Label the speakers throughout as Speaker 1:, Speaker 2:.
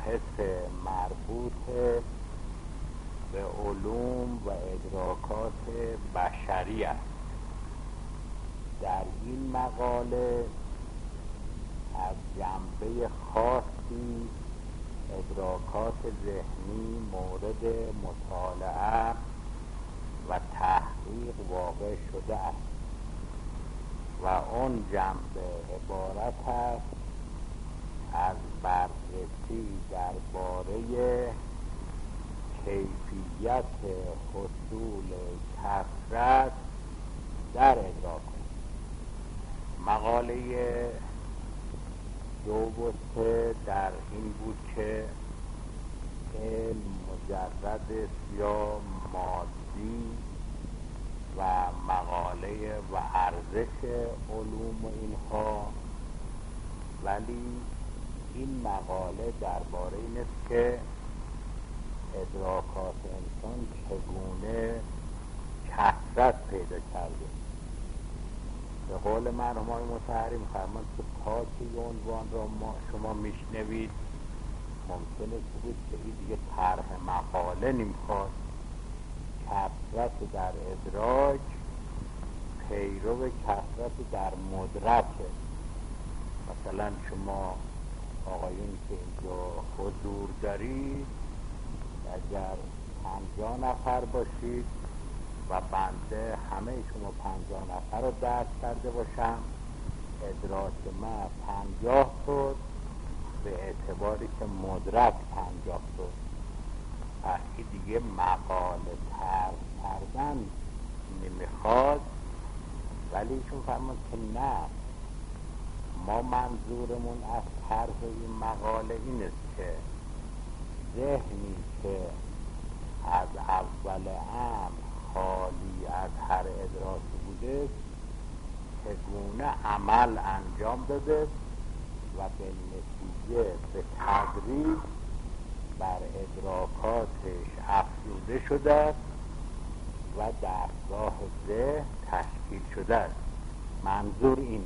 Speaker 1: مباحث مربوط به علوم و ادراکات بشری است. در این مقاله از جنبه خاصی ادراکات ذهنی مورد مطالعه و تحقیق واقع شده است و اون جنبه عبارت است از بررسی درباره کیفیت حصول کثرت در ادراک. مقاله 2 و 3 در این بود که علم مجرد است یا مادی و مقاله و ارزش علوم و اینها، ولی این مقاله درباره این است که ادراکات انسان چگونه کثرت پیدا کرده. به قول مرحوم آقای مطهری می‌فرمایند که تا که عنوان را شما میشنوید ممکنه که بود که این دیگه طرح مقاله نمیخواد. کثرت در ادراک پیرو کثرت در مدرکه. مثلا شما آقایون که اینجا حضور دارید، اگر 50 نفر باشید و بنده همه شما 50 نفر رو درک کرده باشم، ادراک من 50 شد به اعتباری که مدرک 50 شد. پس دیگه مقاله طرح کردن نمیخواد، ولی ایشون فرمود که نه، ما منظورمون از طرح این مقاله این است که ذهنی که از اول امر خالی از هر ادراکی بوده چگونه عمل انجام داده و به نتیجه به تدریج بر ادراکاتش افزوده شده و درگاه ذهن تشکیل شده است. منظور اینه.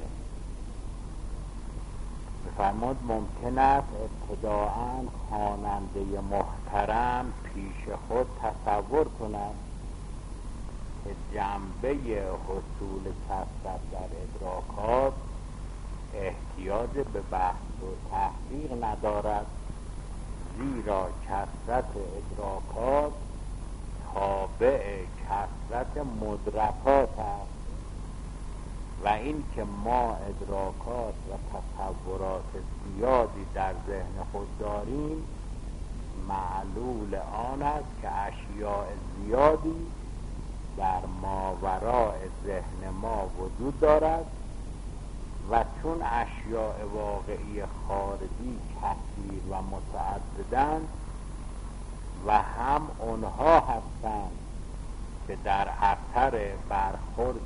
Speaker 1: بفرمود ممکن است ابتداعاً خواننده محترم پیش خود تصور کند که جنبه حصول کثرت در ادراکات احتیاج به بحث و تحقیق ندارد، زیرا کثرت ادراکات تابع کثرت مدرکات است و این که ما ادراکات و تصورات زیادی در ذهن خود داریم معلول آن است که اشیاء زیادی در ماوراء ذهن ما وجود دارد و چون اشیاء واقعی خارجی کثیر و متعددند و هم آنها هستند که در اثر برخورد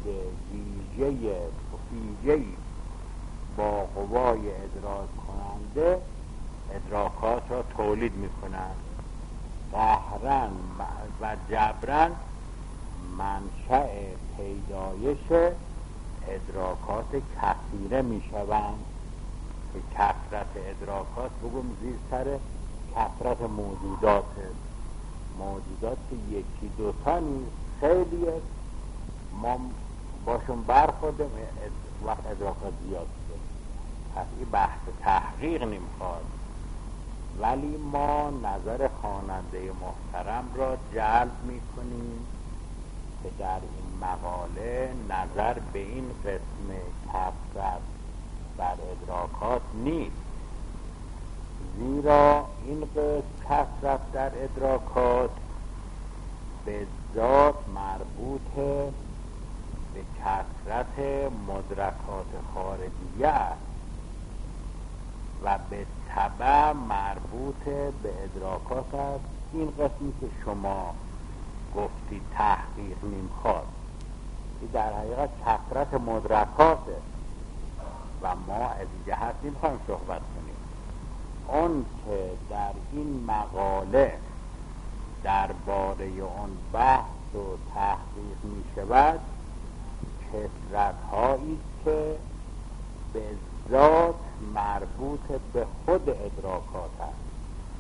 Speaker 1: ویژه‌ای با قوای ادراک کننده ادراکات را تولید می کنند. قهرن و جبرن منشأ پیدایش ادراکات کثیره می شوند که کثرت ادراکات بگم زیر سر کثرت موجودات که یکی دوتا نیست، خیلی است. ما باشون برخوردیم وقت ادراکات زیاد شد. پس این بحث تحقیق نمیخواد، ولی ما نظر خواننده محترم را جلب میکنیم که در این مقاله نظر به این قسم کثرت بر ادراکات نیست، زیرا این قسم کثرت در ادراکات به ذات مربوط به کثرت مدرکات خارجیه است و به تبع مربوط به ادراکات است. این قسمی که شما گفتی تحقیق نمیخواد، این در حقیقت کثرت مدرکاته و ما از این جهت نمیخوایم صحبت کنیم. اون که در این مقاله درباره اون بحث و تحقیق می شود کثرت هایی که به ذات مربوط به خود ادراکات است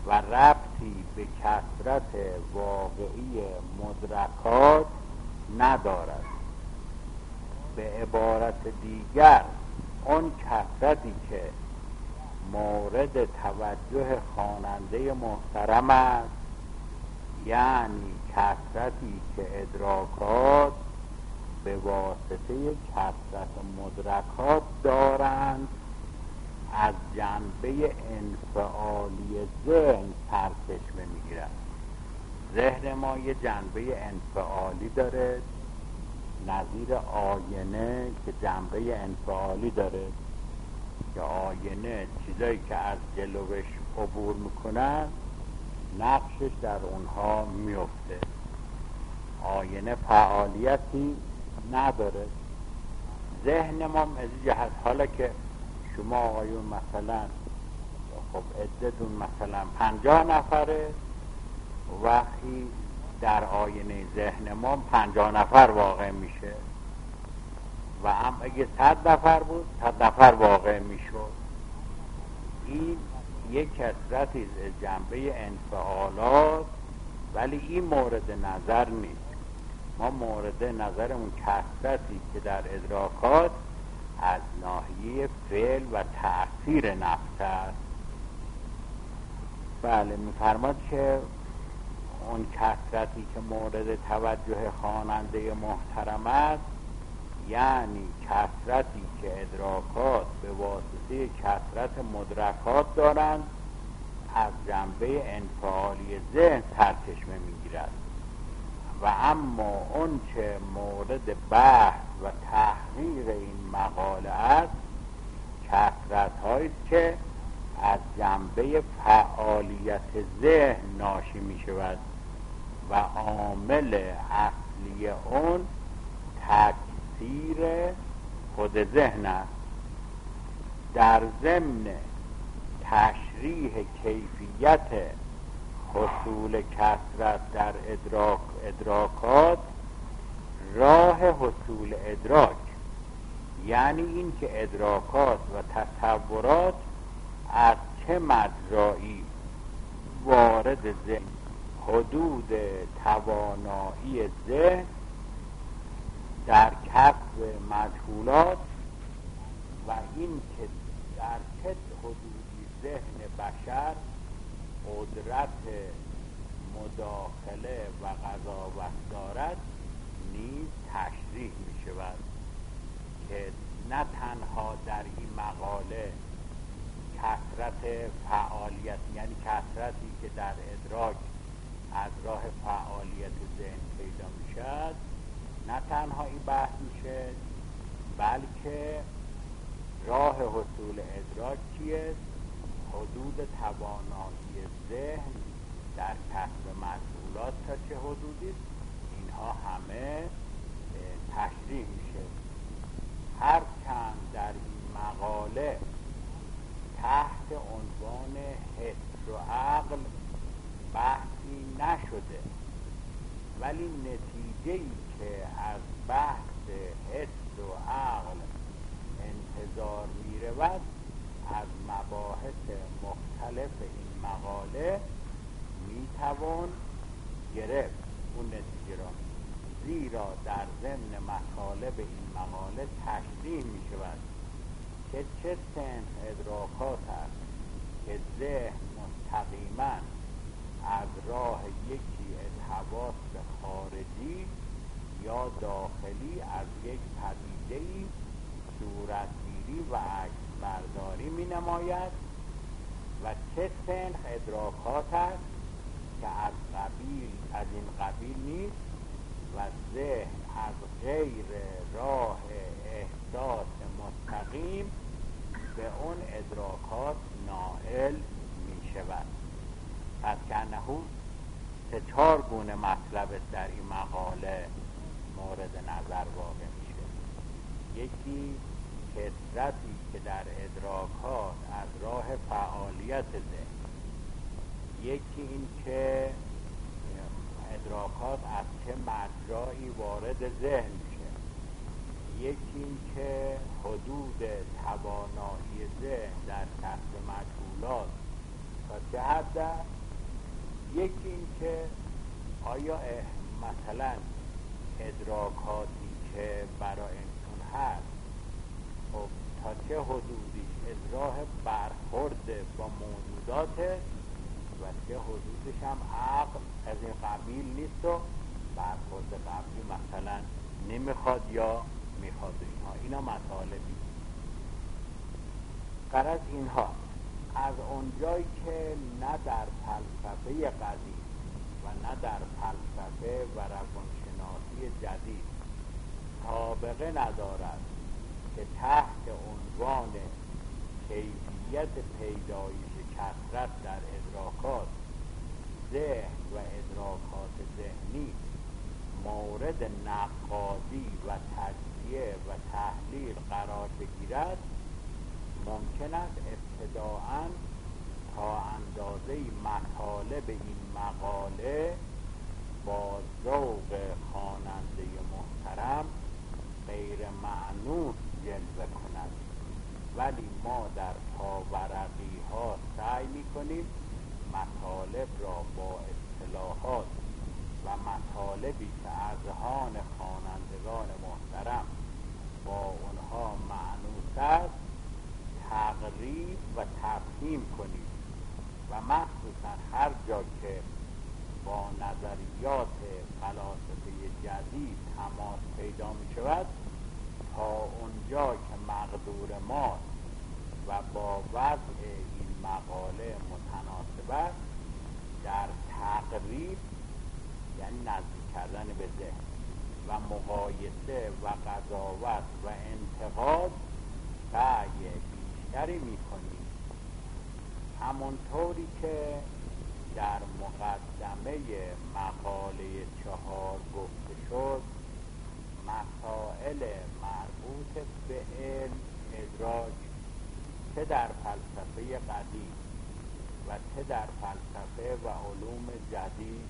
Speaker 1: و ربطی به کثرت واقعی مدرکات ندارد. به عبارت دیگر اون کثرتی که مورد توجه خواننده محترم است، یعنی کثرتی که ادراکات به واسطه کثرت مدرکات دارند، از جنبه انفعالی ذهن سرچشمه میگیرد. ذهن ما یه جنبه انفعالی داره، نظیر آینه که جنبه انفعالی داره، که آینه چیزایی که از جلوش عبور میکنن نقشش در اونها میفته. آینه فعالیتی نداره. ذهن ما از جهت، حالا که شما آقایون مثلا خب عدتون مثلا 50 نفره، وقتی در آینه ذهن ما 50 نفر واقع میشه و هم اگه 100 نفر بود 100 نفر واقع میشد. این یک کثرتی از جنبه انفعالات، ولی این مورد نظر نیست. ما مورد نظرمون کثرتی که در ادراکات از ناحیه فعل و تأثیر نفس است. بله، می‌فرماد که اون کثرتی که مورد توجه خواننده محترم است، یعنی کثرتی که ادراکات به واسطه کثرت مدرکات دارند، از جنبه انفعالی ذهن سرچشمه میگیرد. و اما اون که مورد بحث و تحقیق این مقاله است، کثرت هاییست که از جنبه فعالیت ذهن ناشی می شود و عامل اصلی اون تکثیر خود ذهن است. در ضمن تشریح کیفیت حصول کثرت در ادراکات، راه حصول ادراک، یعنی این که ادراکات و تصورات از چه مجرایی وارد ذهن، حدود توانایی ذهن در کسب مجهولات و این که در چه حدودی ذهن بشر قدرت مداخله و قضاوت دارد نیز تشریح می شود، که نه تنها در این مقاله کثرت فعالیت، یعنی کثرتی که در ادراک از راه فعالیت ذهن پیدا می شد، نه تنها این بحث میشه، بلکه راه حصول ادراک چیست، حدود توانایی ذهن در کسب مجهولات تا چه حدودی است، اینها همه تشریح میشه. هرچند در این مقاله تحت عنوان حس و عقل بحثی نشده، ولی نتیجه‌ای که از بحث حس و عقل انتظار می‌رود از مباحث مختلف این مقاله میتوان گرفت اون نتیجه را، زیرا در ضمن مطالب این مقاله تشریح می شود که چه صنف ادراکات است که ذهن مستقیما از راه یکی از حواس خارجی یا داخلی از یک پدیده‌ای صورتگیری و عکس برداری می نماید و چه صنف ادراکات است که از این قبیل نیست و ذهن از غیر راه احساس مستقیم به اون ادراکات نائل می شود. پس کنه 3-4 گونه مطلب در این مقاله مورد نظر واقع میشه. یکی کثرتی که در ادراکات از راه فعالیت ذهن، یکی این که ادراکات از چه مجرایی وارد ذهن میشه، یکی این که حدود توانایی ذهن در کسب مجهولات تا جهت است. یکی این که آیا مثلا ادراکاتی که برای انسان هست خب تا چه حدودی ادراک برخورد با موجودات و چه حدودش هم عقل از این قبیل نیست و برخورد قبلی مثلا نمیخواد یا میخواد. اینا مطالبی غرض اینها از اونجایی که نه در فلسفه قدیم و نه در فلسفه و روانشناسی جدید سابقه ندارد که تحت عنوان کیفیت پیدایش کثرت در ادراکات ذهن و ادراکات ذهنی مورد نقادی و تجزیه و تحلیل قرار بگیرد، ممکن است ابتداءً تا اندازه مطالب این مقاله با ذوق خواننده محترم غیر مأنوس جلوه کند، ولی ما در پاورقی ها سعی میکنیم مطالب را با اصطلاحات و مطالبی که اذهان خوانندگان محترم با اونها مأنوس است تقریب و تفهیم کنیم و مخصوصا هر جا که با نظریات فلاسفه جدید تماس پیدا می شود تا اونجا که مقدور ما و با وضع این مقاله متناسب است در تقریب یعنی نزدیک کردن به ذهن و مقایسه و قضاوت و انتقاد سعی بیشتری می کنیم. همونطوری که در مقدمه مقاله 4 گفته شد مسائل مربوط به علم ادراک چه در فلسفه قدیم و چه در فلسفه و علوم جدید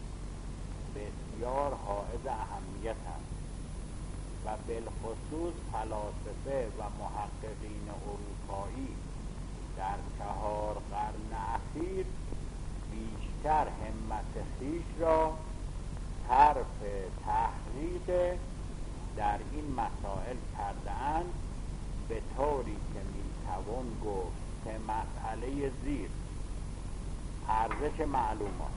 Speaker 1: بسیار حائز اهمیت است و بالخصوص فلاسفه و محققین اروپایی در 4 قرن اخیر بیشتر همت خویش را صرف تحقیق در این مسائل کرده‌اند، به طوری که میتوان گفت که مسئله زیر ارزش معلومات،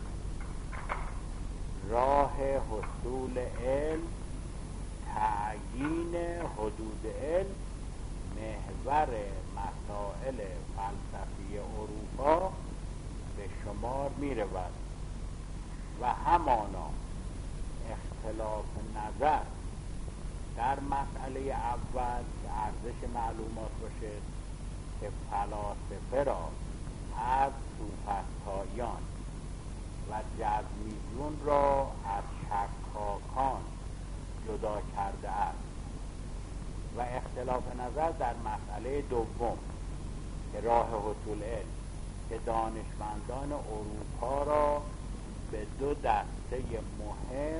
Speaker 1: راه حصول علم، تعیین حدود علم محور مسائل فلسفی اروپا به شمار می رود و همانا اختلاف نظر در مسئله اول که ارزش معلومات باشد که فلاسفه را از سوفسطائیان و جزمیون را از شکاکان جدا کرده است و اختلاف نظر در مسئله دوم که راه حصول علم که دانشمندان اروپا را به 2 دسته مهم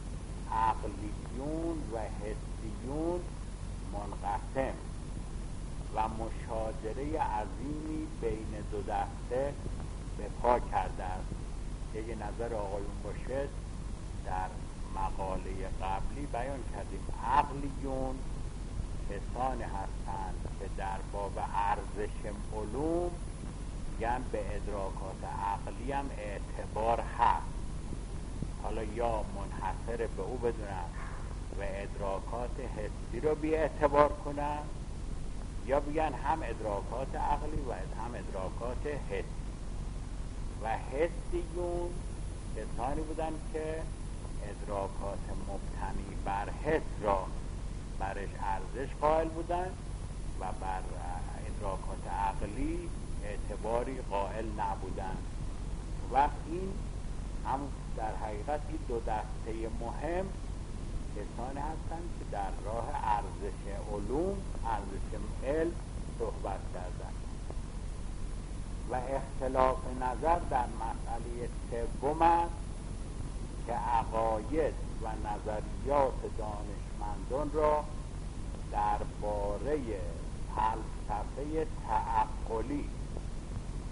Speaker 1: عقلیون و حسیون منقسم و مشاجره عظیمی بین 2 دسته به پا کرده است که یه نظر آقایون باشد در مقاله قبلی بیان کردیم. عقلیون کسانی هستند که در باب ارزش علوم میگن به ادراکات عقلی هم اعتبار هست، حالا یا منحصر به او بدونن و ادراکات حسی رو بی اعتبار کنن یا بگن هم ادراکات عقلی و هم ادراکات حسی. و حسیون کسانی بودن که ادراکات مبتنی بر حس را برش ارزش قائل بودن و بر ادراکات عقلی اعتباری قائل نبودن و این هم در حقیقت این 2 دسته مهم کسانی هستند که در راه ارزش علوم، ارزش علم صحبت کردند. و اختلاف نظر در مسئله سوم است که عقاید و نظریات دانشمندان را درباره فلسفه تعقلی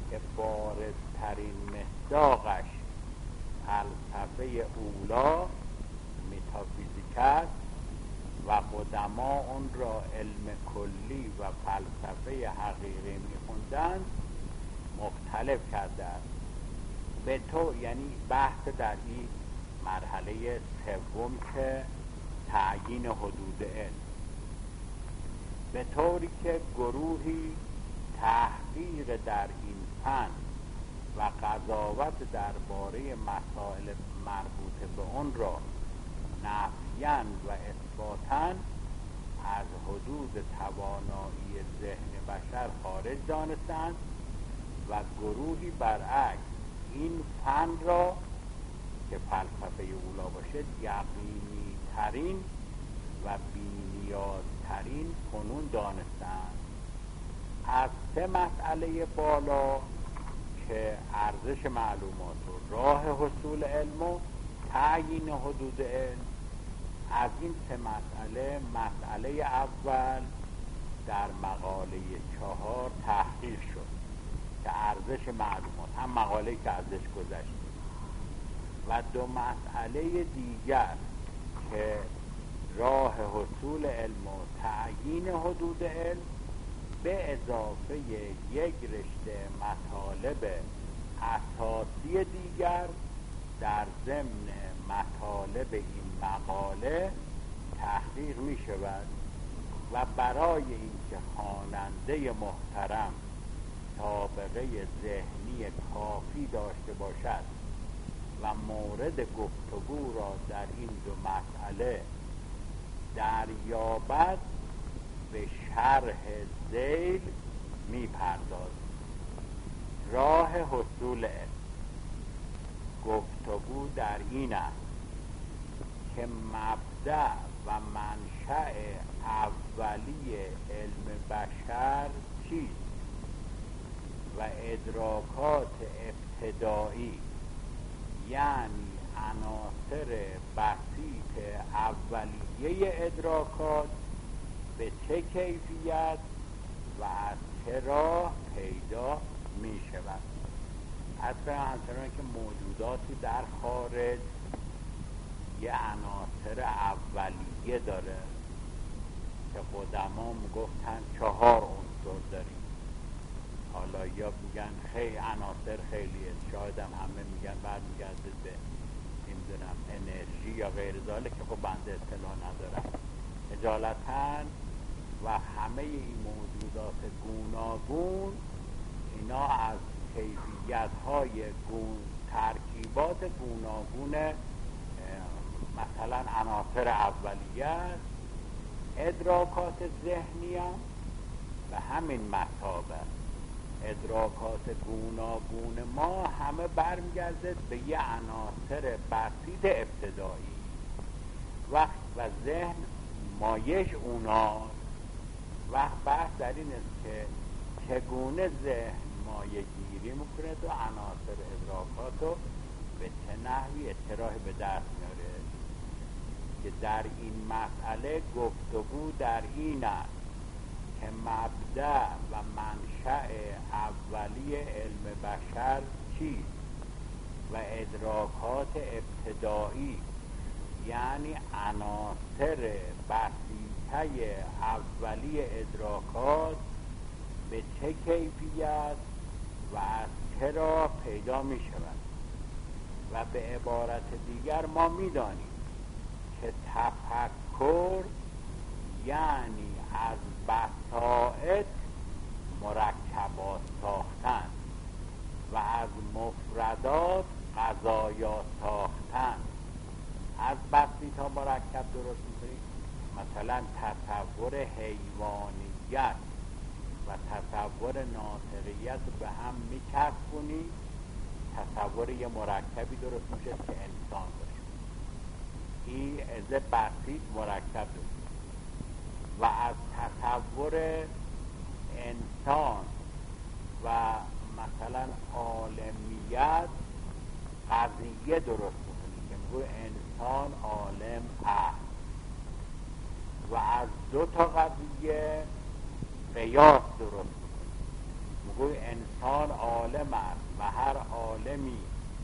Speaker 1: که بارزترین مصداقش فلسفه اولا متافیزیک است و قدما اون را علم کلی و فلسفه حقیقی می‌خواندند مختلف کرده است. به تو یعنی بحث در این مرحله سوم که تعیین حدود علم، به طوری که گروهی تحقیق در این فن و قضاوت درباره مسائل مربوطه به اون را نفیاً و اثباتاً از حدود توانایی ذهن بشر خارج دانستند و گروهی برعکس این فن را که فلسفه اولا باشد یقینی ترین و بی‌نیازترین فنون دانستند. از سه مسئله بالا که ارزش معلومات و راه حصول علم و تعیین حدود علم، از این سه مسئله اول در مقاله 4 تحقیق شد که ارزش معلومات، هم مقاله که ازش گذشتیم، و دو مسئله دیگر که راه حصول علم و تعیین حدود علم به اضافه یک رشته مطالب اساسی دیگر در ضمن مطالب این مقاله تحقیق می شود و برای اینکه خواننده محترم سابقه ذهنی کافی داشته باشد و مورد گفتگو را در این دو مسئله دریابد به شرح ذیل می‌پردازد. راه حصول علم. گفتگو در این است که مبدأ و منشأ اولی علم بشر چیست و ادراکات ابتدایی یعنی عناصر بسیط اولیه ادراکات به چه کیفیت و از چه راه پیدا می شود. اصلا همچنان که موجوداتی در خارج یه عناصر اولیه داره که قدما میگفتن 4 عنصر داریم، حالا یا میگن خیلی عناصر خیلیه، شاید هم همه میگن بعد میگرده به نمیدونم انرژی یا غیر ذالک که خب بنده اطلاع ندارم اجالتاً. و همه این موجودات گوناگون اینا از کیفیت‌های ترکیبات گوناگون مثلا عناصر اولیه است. ادراکات ذهنی هم به همین مثابه. ادراکات گوناگون ما همه برمیگرده به یه عناصر بسیط ابتدایی و ذهن مایش اوناست. وقت بحث در این است که چگونه ذهن مایه گیری میکنه و عناصر ادراکات رو به چه نحوی اطراح به دست میاره که در این مسئله گفتگو در این است که مبدأ و منشأ اولی علم بشر چیست و ادراکات ابتدایی یعنی عناصر بسیطه اولی ادراکات به چه کیفیت و از چه راه پیدا می شود. و به عبارت دیگر ما می دانیم که تفکر یعنی از بساط مرکبات ساختن و از مفردات قضایا ساختن. از بسیطا مرکب درست می‌کنید، مثلا تصور حیوانیت و تصور ناطقیت به هم می‌چسبونید، تصور یه مرکبی درست میشه که انسان باشه. این از بسیط مرکب درست و از تصور انسان و مثلا عالمیت قضیه درست میکنید که میگوی انسان عالم است و از 2 تا قضیه قیاس درست میکنید، گوی انسان عالم است و هر عالمی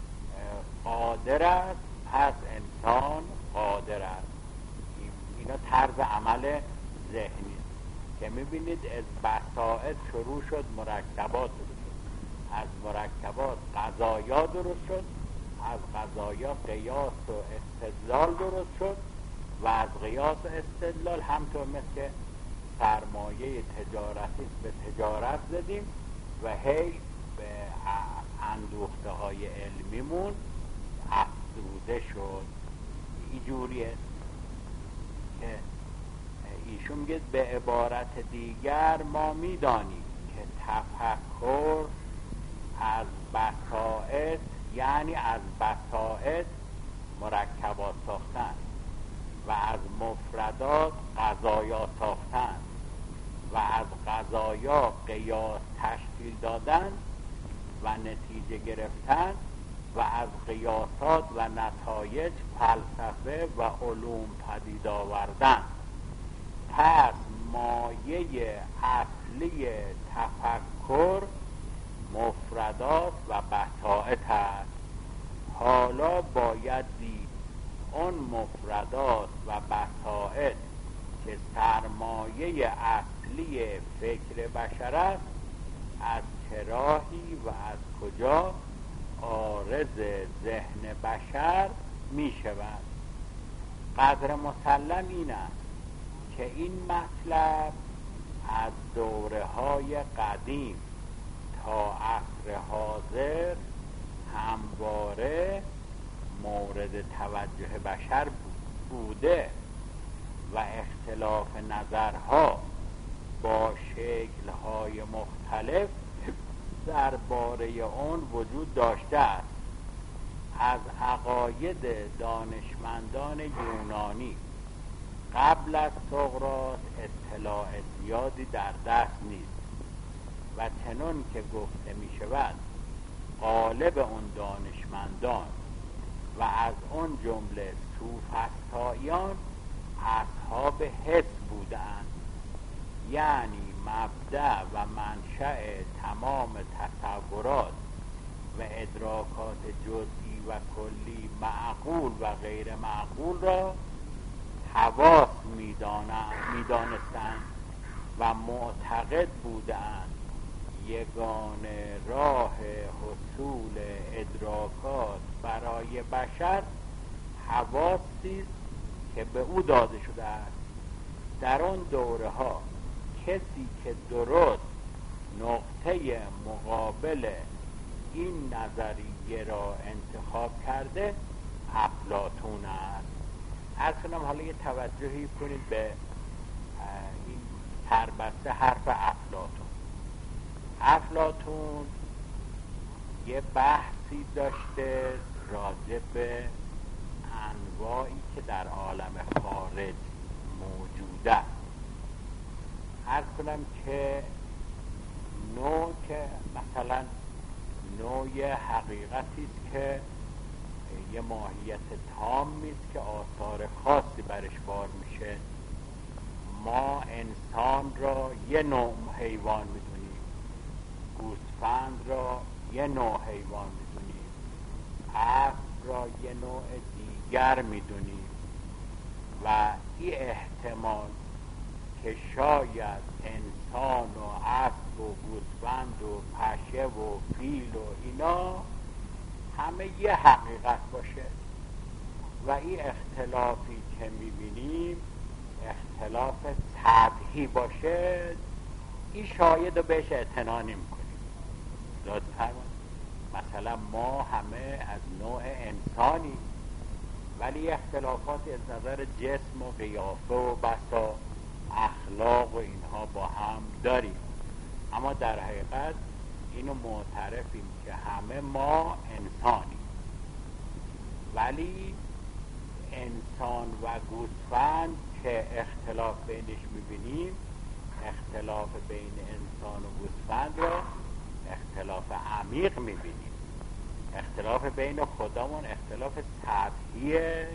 Speaker 1: قادر است، پس انسان قادر است. اینا طرز عمل ذهنی که میبینید از بساطت شروع شد، مرکبات درست شد، از مرکبات قضایا درست شد، از قضایا قیاس و استدلال درست شد و از قیاس و استدلال همطور مثل که سرمایه تجارتی به تجارت زدیم و هی به اندوخته های علمیمون افزوده شد. اینجوریه که ایشون میگه به عبارت دیگر ما میدانیم که تفکر از بساطت، یعنی از بساطت مرکبات ساختن و از مفردات قضایا ساختن و از قضایا قیاس تشکیل دادن و نتیجه گرفتن و از قیاسات و نتایج فلسفه و علوم پدید آوردن. پس مایه اصلی تفکر مفردات و بساطت است. حالا باید دید اون مفردات و بساطت که سرمایه اصلی فکر بشر است از چه راهی و از کجا عارض ذهن بشر می شود. قدر مسلم این است که این مطلب از دوره های قدیم تا عصر حاضر همواره مورد توجه بشر بوده و اختلاف نظرها با شکل‌های مختلف درباره اون وجود داشته است. از عقاید دانشمندان یونانی قبل از سقراط اطلاع زیادی در دست نیست و چنان که گفته می شود غالب اون دانشمندان و از اون جمله سوفسطائیان اصحاب حس بودند، یعنی مبدأ و منشأ تمام تصورات و ادراکات جزئی و کلی، معقول و غیر معقول را حواس می‌دانستند و معتقد بودند یگانه راه حصول ادراکات برای بشر حواسی است که به او داده شده است. در آن دوره ها کسی که درست نقطه مقابل این نظریه را انتخاب کرده افلاطون است. عرض کنم حالا یه توجهی کنید به این سربسته حرف افلاطون. افلاطون یه بحثی داشته راجع به انواعی که در عالم خارج موجوده. عرض کنم که نوع که مثلا نوع حقیقتی است که یه ماهیت تامی است که آثار خاصی برش بار میشه. ما انسان را یه نوع حیوان میدونیم، گوسفند را یه نوع حیوان میدونیم، اسب را یه نوع دیگر میدونیم و این احتمال که شاید انسان و اسب و گوسفند و پشه و فیل و اینا همه یه حقیقت باشه و این اختلافی که میبینیم اختلاف سطحی باشه، این شاید رو بهش اعتنا نمی‌کنیم. لطفاً مثلا ما همه از نوع انسانی، ولی اختلافاتی از نظر جسم و قیافه و بسا اخلاق و اینها با هم داریم، اما در حقیقت اینو معترفیم که همه ما انسانیم. ولی انسان و گوسفند که اختلاف بینش میبینیم، اختلاف بین انسان و گوسفند را اختلاف عمیق میبینیم. اختلاف بین خودمون اختلاف سطحیه،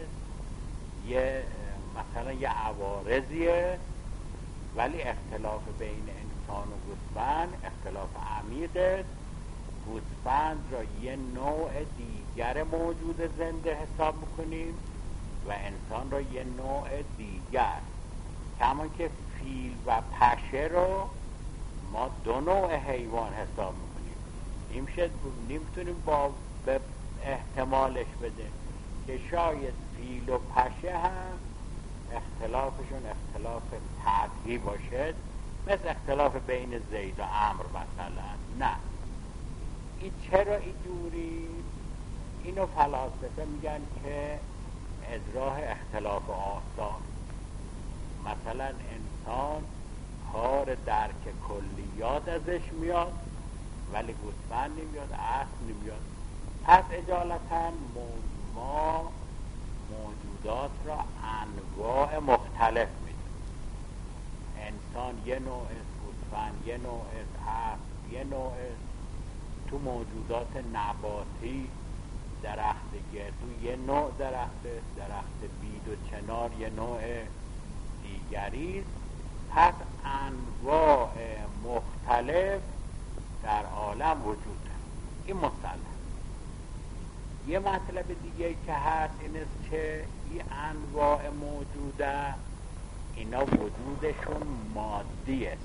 Speaker 1: مثلا یه عوارضیه، ولی اختلاف بین انسان و گوسفند اختلاف عمیق است. گوسفند را یه نوع دیگر موجود زنده حساب میکنیم و انسان را یه نوع دیگر، کما که فیل و پشه رو ما دو نوع حیوان حساب میکنیم. نمیتونیم با به احتمالش بده که شاید فیل و پشه هم اختلافشون اختلاف طبعی باشد، مثل اختلاف بین زید و عمرو مثلا. نه، این چرا اینجوری؟ اینو فلاسفه میگن که ادراح اختلاف آثار. مثلا انسان کار درک کلیات ازش میاد ولی گوسفند نمیاد، اسب نمیاد. پس اجالتا ما موجودات را انواع مختلف میدیم. انسان یه نوع است، گوسفند یه نوع است، اسب یه نوع است. تو موجودات نباتی درخت گردو یه نوع درخت است، درخت بید و چنار یه نوع دیگری است. پس انواع مختلف در عالم وجود دارد. این مسلم. یه مطلب دیگه که هست این است که این انواع موجوده اینا وجودشون مادی است.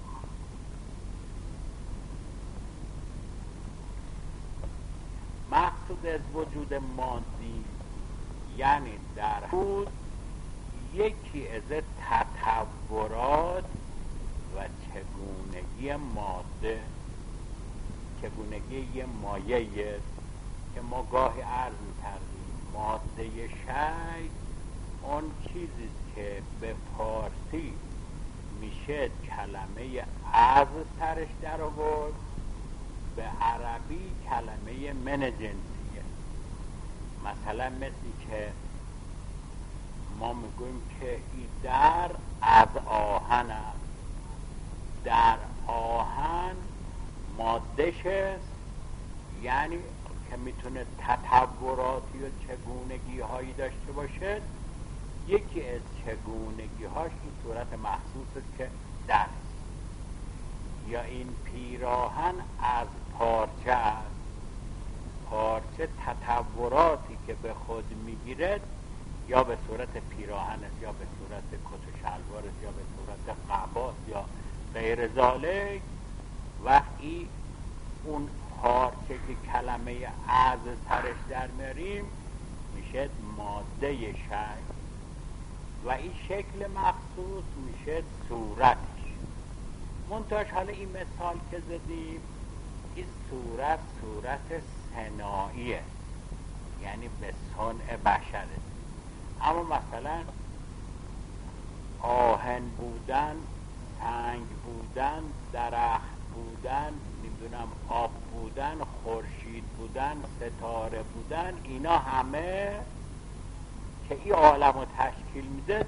Speaker 1: مقصود از وجود مادی یعنی در خود یکی از تطورات و چگونگی ماده، چگونگی یه مایه است که ما گاهی عرض می‌کردیم. ماده شی اون چیزی که به فارسی میشه کلمه از سرش در آورد، به عربی کلمه من جنسیه. مثلا مثلی که ما میگویم که این در از آهن است. در آهن مادهش است، یعنی که میتونه تطوراتی و چگونگی هایی داشته باشد. یکی از چگونگی هاش این صورت مخصوص است که در است. یا این پیراهن از پارچه است. پارچه تطوراتی که به خود میگیرد یا به صورت پیراهن است، یا به صورت کت و شلوار است، یا به صورت قباس یا غیر ذالک. وقتی اون پارچه که کلمه از سرش در میاریم میشه ماده شی و این شکل مخصوص میشه صورتش. منتهاش حالا این مثال که زدیم این صورت صناعی است، یعنی به صنع بشر است. اما مثلا آهن بودن، سنگ بودن، درخت بودن، نمیدونم آب بودن، خورشید بودن، ستاره بودن، اینا همه که این عالم رو تشکیل میده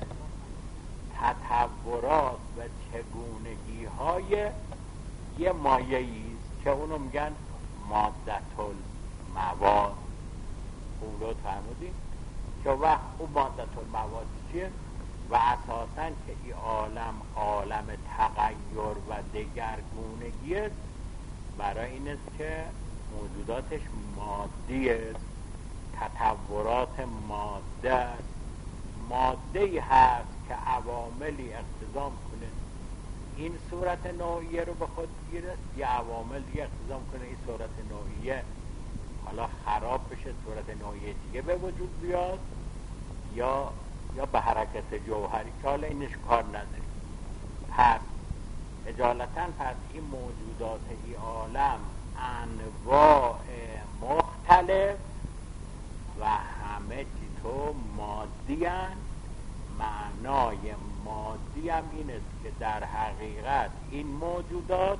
Speaker 1: تطورات و چگونگی های یه مایه‌ای است که اونو میگن مادة المواد. اونو فرمودیم که وقت اون مادة المواد چیه و اساساً که این عالم تغییر و دگرگونگی است، برای این است که موجوداتش مادی است، تطورات ماده است. ماده‌ای هست که عواملی اقتضا کنه این صورت نوعیه رو به خود بگیره، یه عوامل دیگه اقتضا کنه این صورت نوعیه حالا خراب بشه، صورت نوعیه دیگه به وجود بیاد، یا به حرکت جوهری که حالا اینش کار نداره. پس اجالتا پس این موجودات این عالم انواع مختلف و همه چی تو مادی هن. معنای مادی هم این است که در حقیقت این موجودات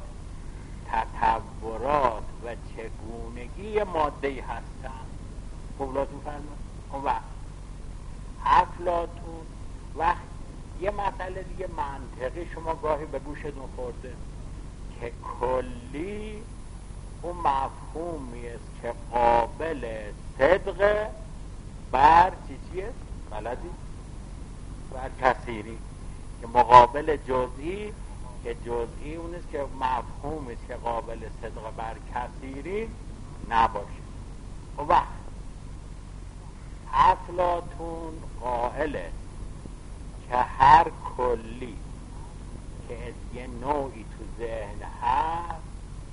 Speaker 1: تطورات و چگونگی ماده‌ای هستند. قبلاتون فرمود. اون وقت افلاطون وقت یه مسئله دیگه منطقی شما گاهی به گوشتون خورده که کلی اون مفهومی است که قابل صدق بر چیزی است بلدی؟ بر کثیری، که مقابل جزئی که جزئی اون است که مفهومی است که قابل صدق بر کثیری نباشه. و وقت افلاطون قائله که هر کلی که از یه نوعی تو ذهن هست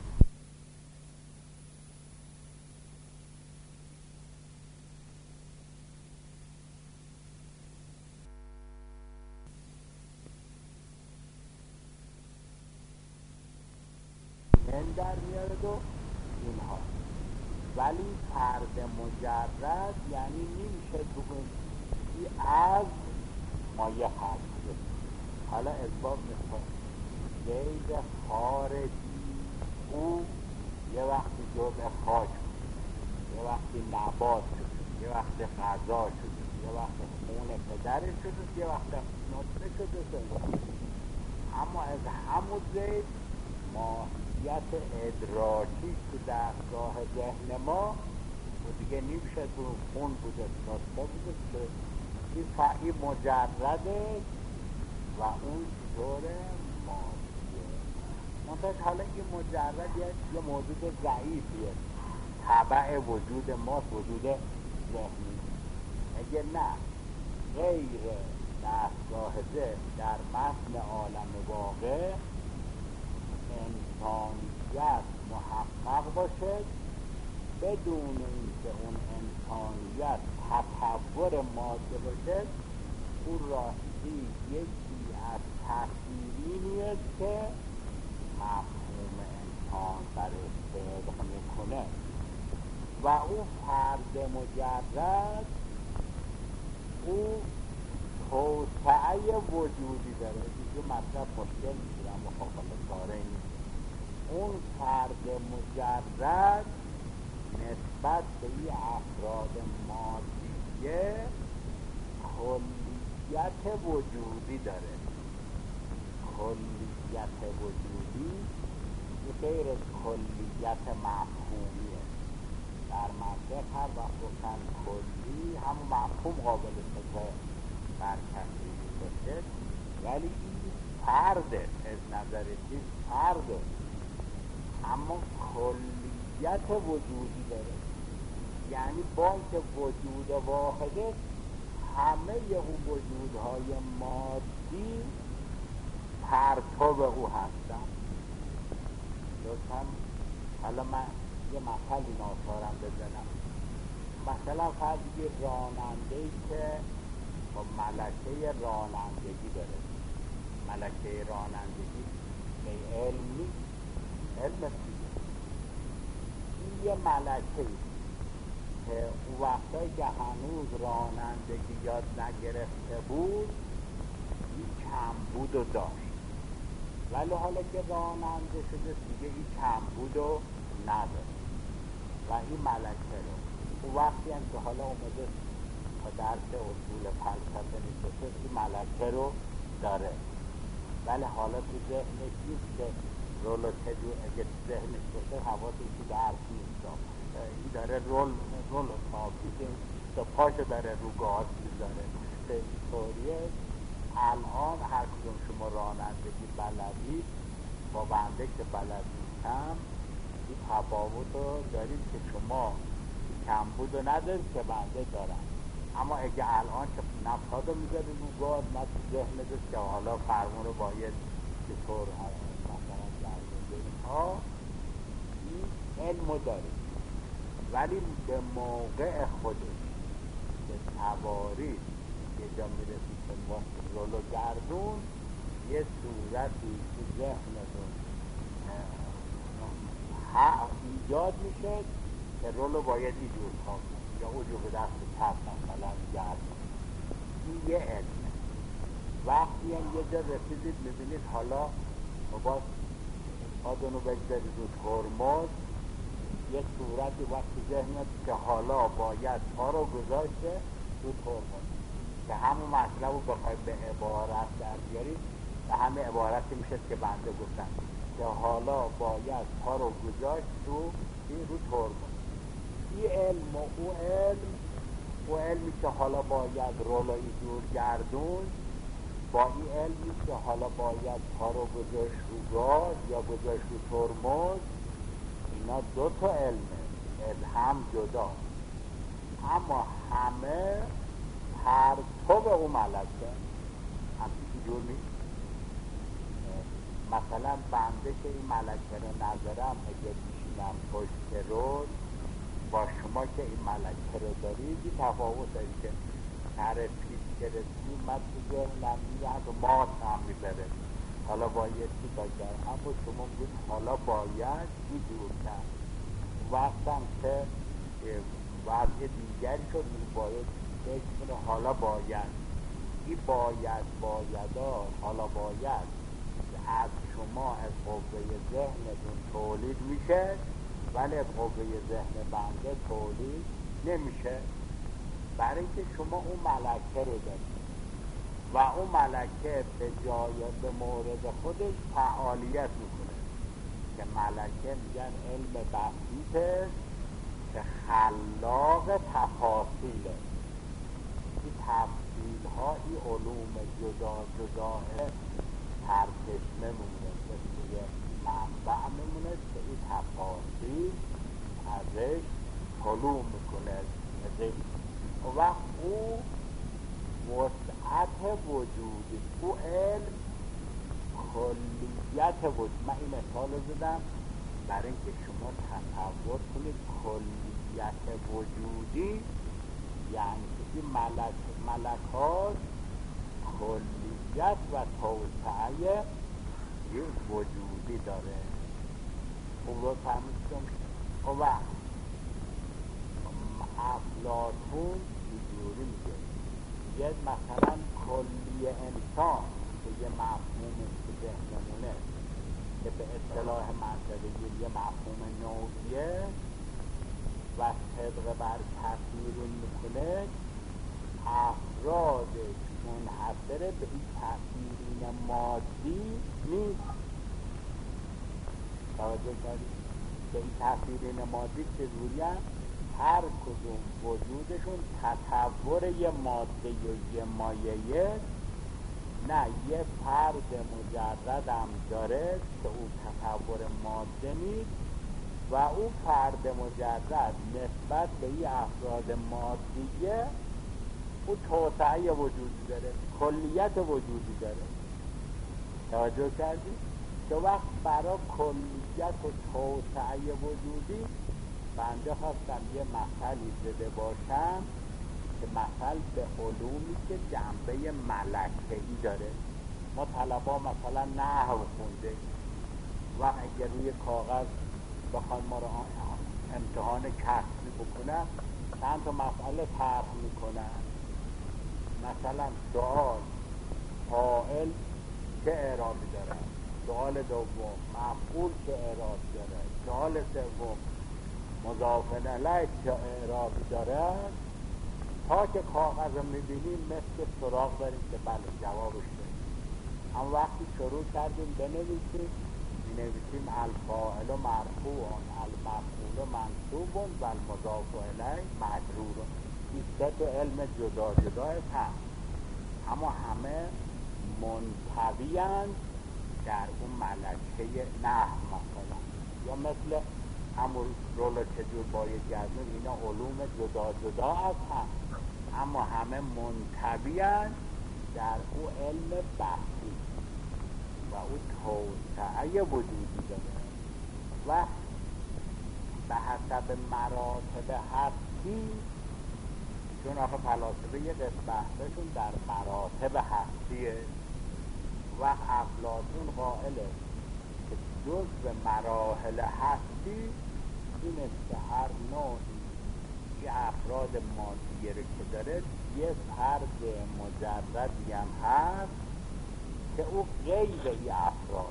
Speaker 1: در میارد و اینها، ولی فرد مجرد یعنی نمیشه تو از مایه خلق شد. حالا اثبات میکنه غیر خارجی او یه وقتی جزء خاک بود، یه وقتی نبات شد، یه وقتی غذا شد، یه وقتی خون پدرش شد، یه وقتی نطفه شد. اما از همون زید ماهیت ادراکی تو دستگاه ذهن ما و دیگه نمیشه تو خون بوده، نطفه بوده که این مجرده و اون طور مادیه. منتها حالا این مجرد یه موجود ضعیفیه، تبع وجود ما، وجود ذهنی. اگه نه غیر دستگاه ذهن در متن عالم واقع انسانیت محقق باشه بدون اینکه اون انسانیت تطور ماده باشه، اون راستی یکی از تأثیری است که مفهوم انسان برای صدق میکنه و اون فرد مجرد او توسعه وجودی داره. دیگه مطلب مشکل میگیرم مخالفه کاره نیست. اون فرد مجرد نسبت به این افراد مادیه کلیت وجودی داره. کلیت وجودی غیر از کلیت مفهومیه. در منطق هر وقت گفتن کلی همون مفهوم قابل صدق برکشی باشه، ولی این فرده از نظر چیز فرده، اما کلیت وجودی داره. یعنی با اینکه وجود واحده همه اون وجودهای مادی پرتاب او هستن. لطفا حالا من یه مثلی ناچارم بزنم. مثلا فرض یه راننده‌ای که با ملکه رانندگی داره. ملکه رانندگی به علم نیست، علم دیگه. این یه ملکه که اون وقتایی که هنوز رانندگی یاد نگرفته بود این کمبود رو داشت، ولی حالا که راننده شده دیگه این کمبود رو نداره و این ملکه رو اون وقتی هم که حالا اومده تا درس اصول فلسفه نیسته این ملکه رو داره، ولی حالا تو ذهنش نیست که رولو چجور اگه تو ذهنش باشه حواسش تو درس نیست، این داره رول تافی که تا پاشو داره رو گاز میذاره. به طوریه الان هر کدوم شما رانندگی بلدید با بنده که بلد نیستم این تفاوت رو دارید که شما کمبود رو ندارید که بنده دارم. اما اگه الان که نفتا رو میذاری رو گاز نه تو ذهن دست که حالا فرمون رو باید چطور مثلا در ها این علم رو دارید، ولی به موقع خودش که توارید یه جا میرسید که رولو گردون یه صورتی تو ذهنتون ایجاد میشه که رولو باید اینجور کار کنید یا اونجور به دست چپ مثلا گردون. این یه علمه. وقتی هم یه جا رسیدید میبینید حالا باز آدونو بگذارید رو ترمز یه صورتی وقتی ذهنت که حالا باید پا رو گذاشته رو ترمز که همون مطلب رو بخوای به عبارت در بیارید و همه عبارتی میشه که بنده گفتن که حالا باید پا رو گذاشت رو ترمز. این علم و او علمی که حالا باید رولای جور گردون با این علمی که حالا باید پا رو گذاشت رو گاز یا گذاشت رو ترمز، اینا دو تا علمه، هم جدا، اما همه پرتو اون ملکه. همچی جور نیست. مثلا بنده که این ملکه رو ندارم، اگه بشینم پشت رول با شما که این ملکه رو دارید، این تفاوت هایی که سر پیش گرفتی من تو ذهنم میاد و مات هم میبره، حالا باید چی بگر، اما شما بود حالا باید این جور کرد. وقتم که وضع دیگری شد باید فکر کنه حالا باید این بایدا حالا باید از شما از قوه ذهنتون تولید میشه، ولی از قوه ذهن بنده تولید نمیشه، برای که شما اون ملکه رو دارید و اون ملکه به مورد خودش فعالیت میکنه که ملکه میگن علم بسیطه که خلاق تفاصیله. این تفصیل ها، این علوم جدا جدا ترکش نمونه، مثل یه منبع میمونه که این تفاصیل ازش علوم میکنه. و وقت او وسعت وجودی، او علم کلیت وجود. من این مثال رو زدم برای اینکه شما تصور کنید کلیت وجودی یعنی این ملکات کلیت و توسعه یه وجودی داره. اون رو فهمیدم. و افلاطون اینجوری میگه، یه مثلا کلی انسان که یه مفهوم که ذهنمونه که به اصطلاح منطقی یه مفهوم نوعیه و طبق بر تأثیر میکنه، افرادش منحصر به این تأثیرین مادی نیست. توجه کردید که این تأثیرین مادی چجوری هست؟ هر کدوم وجودشون تطور یه ماده و یه مایه، نه یه فرد مجرد هم داره که اون تطور ماده نیست و اون فرد مجرد نسبت به این افراد مادیه اون توسعه وجودی داره، کلیت وجودی داره. توجه کردید؟ که وقت برای کلیت و توسعه وجودی بنده خواستم یه مثلی زده باشم که مثل به علومی که جنبه ملکه‌ای داره. ما طلبا مثلا نحو خونده و اگر روی کاغذ بخوان ما رو امتحان کسری بکنن چند تا مسئله طرح میکنن. مثلا سوال فاعل چه اعرابی داره، سوال دوم مفعول چه اعرابی داره، سوال سوم مضاف الیه چه اعرابی داره، تا که کاغذ رو میبینیم مثل سراغ داریم که بله جوابش داریم. اما وقتی شروع کردیم بنویسیم می‌نویسیم الفاعل مرفوع، المفعول منصوب و المضاف الیه مجرور. این سه تا علم جدا جدا هست اما همه منطوی‌اند در اون ملکه نحو. مثلا یا مثل همون رول چجور باید گردون، اینا علوم جدا جدا هست اما همه منطوی‌اند در اون علم بحثی و اون توسعه وجودی داره و به حسب مراتب هستی، چون آخه فلاسفه یه قسم بحثشون در مراتب هستیه و افلاطون قائله که جز به مراحل هستی این است که هر نوعی یه افراد مادیه رو که داره یه فرد مجردی هم هست که او غیر یه افراد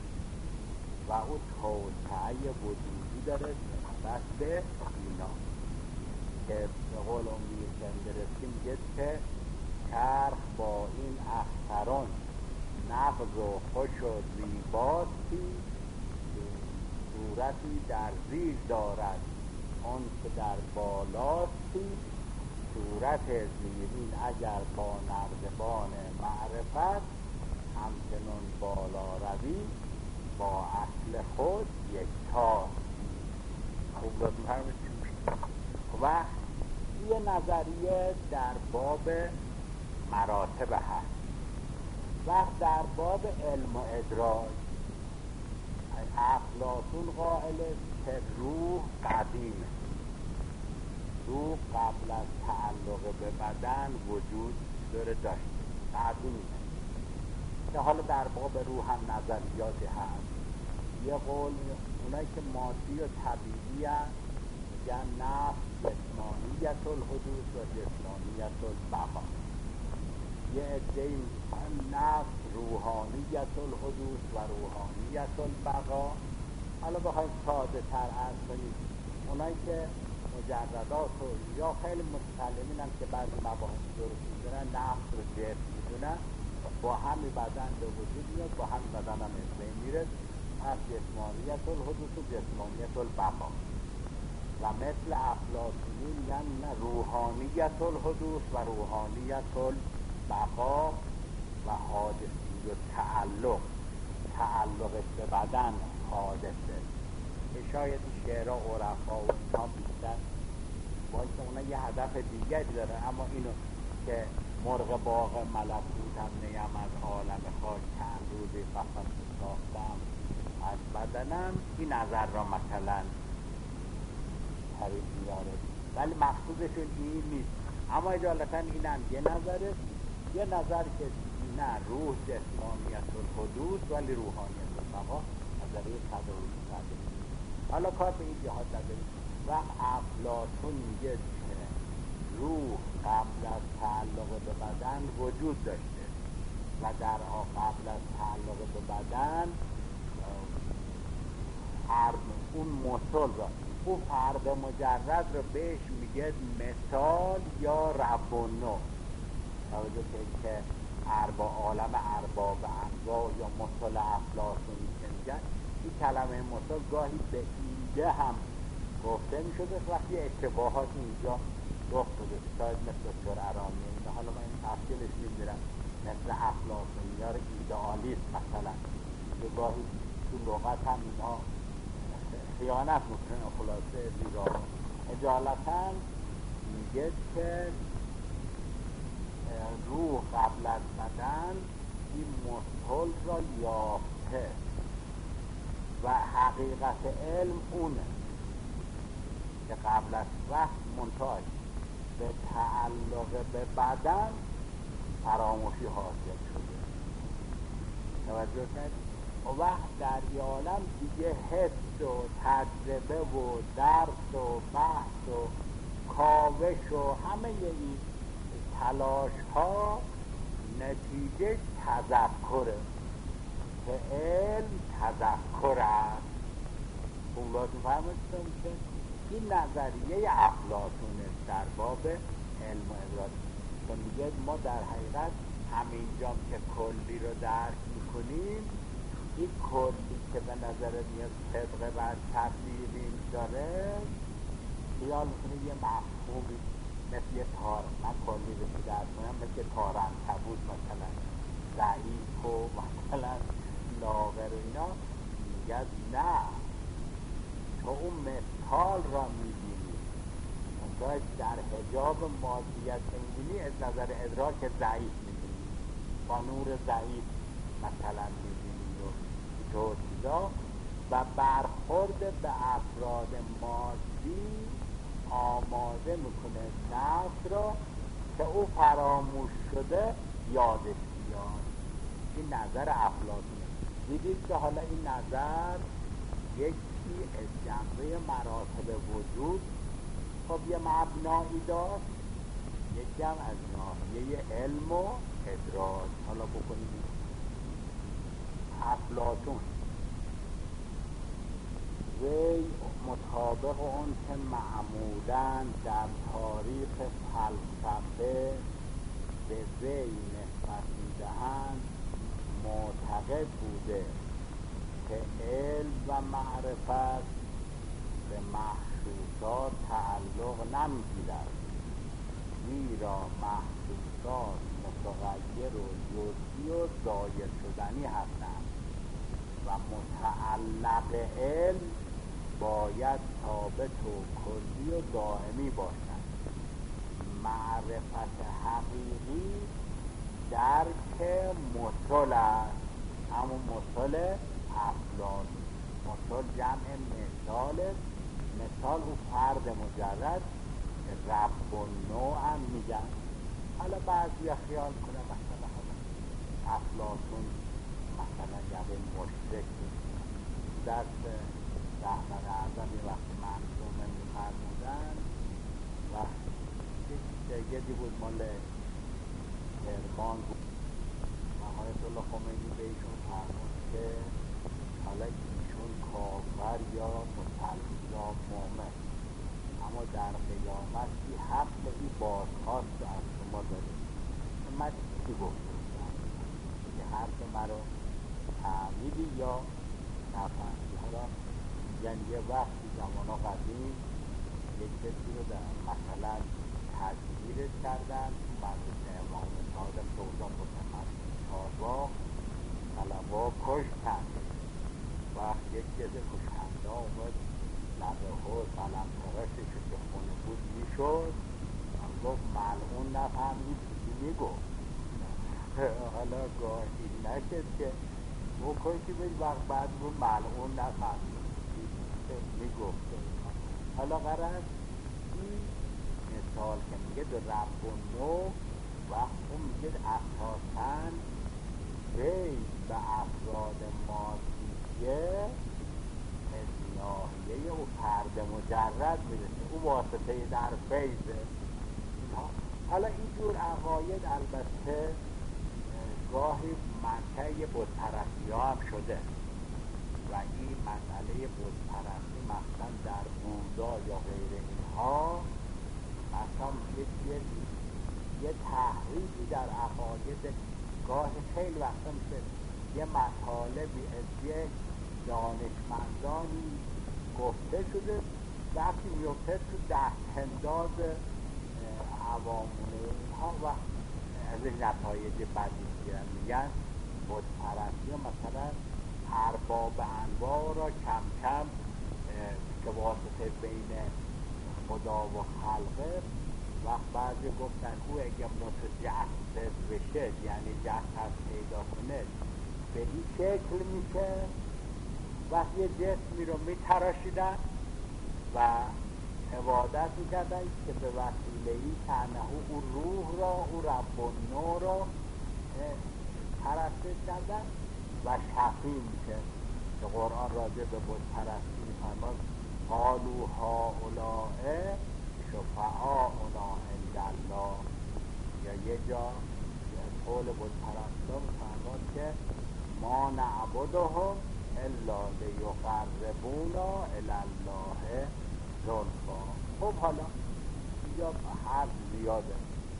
Speaker 1: و او توسعه وجودی داره نسبت به اینا که به قول امیر چندرسکی میگه که چرخ با این اختران نغز و خوش و زیباستی صورتی در زیر دارد اون که در بالاستی صورت زیرین اگر با نردبان معرفت، همچنون بالا روی با اصل خود یکتا. خوب لازم فرمید و یه نظریه در باب مراتب هست و در باب علم و ادراک. افلاطون قائل است که روح قدیمه، روح قبل از تعلق به بدن وجود داره، داشته، قدیمه. که حالا در باب روح هم نظریاتی هست. یه قول اونایی که مادی و طبیعی هست میگن نفس جسمانیت الحدوث و جسمانیت البقا. یه عده‌ای میگن نفس روحانیت الحدوث و روحانیت البقا. حالا بخوایم ساده تر عرض کنیم، اونایی که مجردات و یا خیلی متکلمین هم که بعضی مباحث درست میدونن نفس رو جسم میدونن، با همین بدن به وجود میاد، با همین بدن هم از بین میره. پس جسمانیت الحدوث و جسمانیت البقا. و مثل افلاطونی میگن نه، روحانیت الحدوث و روحانیت البقا و حادثی و تعلقش به بدن حادثه. که شاید شعرها عرفا و اینها بیشتر باید که اونا یه هدف دیگری دارن، اما اینو که مرغ باغ ملکوت هم نیم از عالم خاک چند روزی قفس ساختم از بدنم، این نظر را مثلا طریق میاره، ولی مقصودشون این نیست. اما اجالتا این هم یه نظره، یه نظر که نه، روح جسمانیت الحدوث ولی روحانیت البقا، نظریه تداوی کرده. حالا کار به این جهات نداریم. و افلاطون میگه که روح قبل از تعلق به بدن وجود داشته و در قبل از تعلق به بدن اون مثال را، اون فرد مجرد رو بهش میگه مثال یا رب و نو. توجه که عالم ارباب انواع یا مثال افلاطونی که میگن، این کلمه مثال گاهی به ایده هم گفته میشده وقتی اشتباهات اینجا رخ بوده، شاید مثل شرعرامی اینه. حالا من این تفصیلش نمیدونم، مثل افلاطونی یا ایدئالیست مثلا، یه گاهی تو لغت هم اینا خیانت میکنه. خلاصه زیرا اجالتا میگه که روح قبل از بدن این مصطلح را یافته و حقیقت علم اونه که قبل از وقت منتاج به تعلق به بدن فراموشی حاصل شده. توجه کنید. و وقت در این عالم دیگه حس و تجربه و درس و بحث و کاوش و همه این تلاش ها نتیجه تذکره که علم تذکر است. اون لازم فرمودیم که این نظریه افلاطونه در باب علم و ادراک. که میگه ما در حقیقت همینجا که کلی رو درک میکنیم، این کلی که به نظر میاد طبق بر تفسیری داره، خیال میکنه یه مفهومی مثل یه تار، من کلی رو که درک کنم مثل تار عنکبوت مثلا ضعیف و مثلا لاغر و اینا، میگه نه، تو اون مثال را میبینی، اونجا در حجاب مادیت میبینی، از نظر ادراک ضعیف میبینی، با نور ضعیف مثلا میبینی و اینطور چیزا. و برخورد به افراد مادی آماده میکنه نفس را که او فراموش شده یادش بیاد. این نظر افلاطونه. دیدید که حالا این نظر یکی از جنبه مراتب وجود خب یه مبنایی داشت، یکی هم از ناحیه علم و ادراک. حالا بکنید افلاطون وی مطابق اون که معمولاً در تاریخ فلسفه به وی نسبت میدهند معتقد بوده که علم و معرفت به محسوسات تعلق نمیگیرد، زیرا محسوسات متغیر و جزئی و زایل شدنی هستند و متعلق علم باید ثابت و کلی و دائمی باشد. معرفت حقیقی درک مطل است، همون مطل افلاک. مطل جمع مثال، مثال او فرد مجرد رب و نوع هم میگن. حالا بعضی خیال کنه مثلا افلاطون مثلا یه مشرک درس رهبر اعظم یه وقت منظومه می‌فرمودن و یک شاگردی بود مال کرمان بود و آیت الله خمینی به ایشون فرمود که حالا ایشون کافر یا مسلمان یا مؤمن، اما در قیامت بی حق این بازخواست از شما داره. من چی گفته بودم که حرف مرا تعمیدی یا نفهمیدی؟ حالا یعنی یه وقتی زمان قدیم یک کسی رو در مثلا تجبیرش کردن تو مدرسه امام صادق دوزان بودن چهارباغ طلبا کشتن. وقت یک جزه کشنده آمد لبه ها سلم ترشش که خونه بود میشد هم گفت ملعون نفهمید چیزی میگفت. حالا گاهی نشد که او کشی بید وقت بعد رو ملعون نفهمید میگفت. حالا قرار این مثال که میگه دو رب و نو وقت اون میگه اساساً فیض به افراد مادیه از ناحیه او فرد مجرد میرسه، او واسطه در فیضه. حالا اینجور عقاید البته گاهی منطقه بتپرستی ها هم شده و این مسئله بتپرستی مثلا در بودا یا غیر اینها مثلا یه تحریفی در عقاید گاهی خیلی وقتا میشه یه مطالبی از یه دانشمندانی گفته شده وقتی میفته تو دستانداز عوامون اینها و از این نتایج بدی میگیرن. میگن بتپرستی مثلا ارباب انواع را کم کم که واسطه بین خدا و خلقه وقت بعضی گفتن او اگه متجسد بشه یعنی جسد پیدا کنه به این شکل میشه. وقتی یه جسمی رو میتراشیدن و عبادت میکردن که به وسیله ای تنه او روح را او رب و نور را پرستش کردن و شفیع میشه که قرآن راجع به بتپرستی میفرماد قالوا هؤلاء شفعاؤنا عند الله. یا یه جا قول بتپرستا میفرماد که ما نعبدهم الا لیقربونا الی الله زلفا. خب حالا یا حرف زیاده.